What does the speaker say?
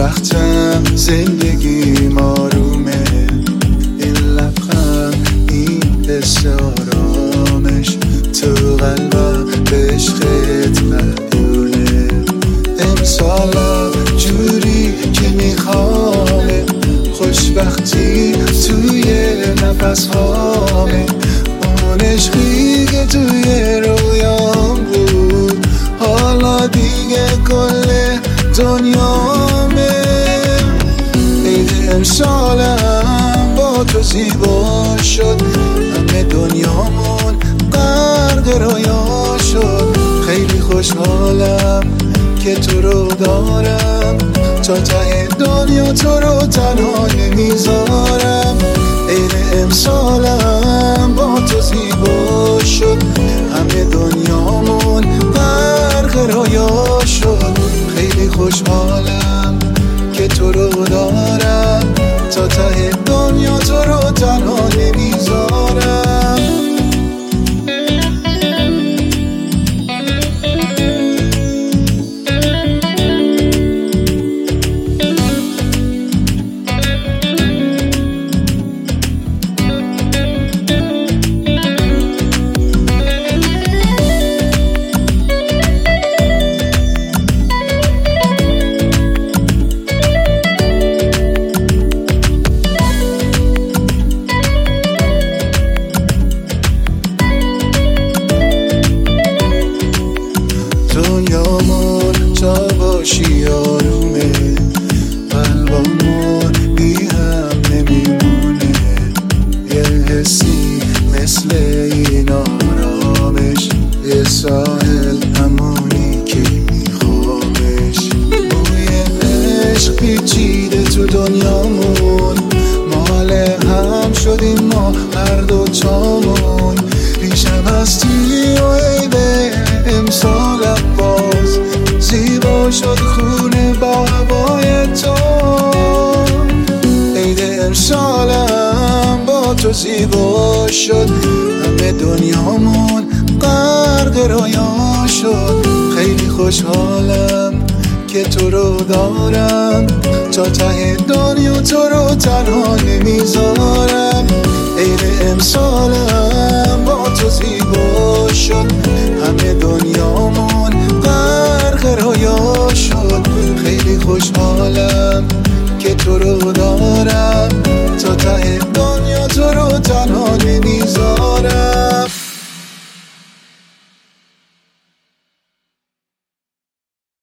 خوشبختم، زندگیم آرومه، این لبخند، این حس آرامش تو قلبم به عشقت مدیونه. امسالم جوری که میخوامه، خوشبختی توی نفس هامه، اون عشقی که توی رویام بود حالا دیگه کل دنیامه. عید امسالم با تو زیبا شد، همه دنیامون غرق رویا شد. خیلی خوشحالم که تو رو دارم، تا ته دنیا تو رو تنها نمیذارم. عید امسالم با تو زیبا شد، همه دنیامون غرق رویا شد. خیلی خوشحالم که تو رو دارم، تا ته دنیا تو رو تنها نمیذارم. دنیامون تا باشی آرومه، قلبمون بی هم نمیمونه. یه حسی مثل این آرامش، یه ساحل همونی که میخوامش. بوی عشق پیچیده تو دنیامون، مال هم شدیم ما هر دوتامون. ریشم هستی و عید امسالم باز زیبا شد، خونه با هوای تو. عید امسالم با تو زیبا شد، همه دنیامون غرق رویا شد. خیلی خوشحالم که تو رو دارم، تا ته دنیا تو رو تنها نمیذارم. عید امسالم با تو زیبا شد، همه دنیامون غرق رویا شد. خیلی خوشحالم که تو رو دارم،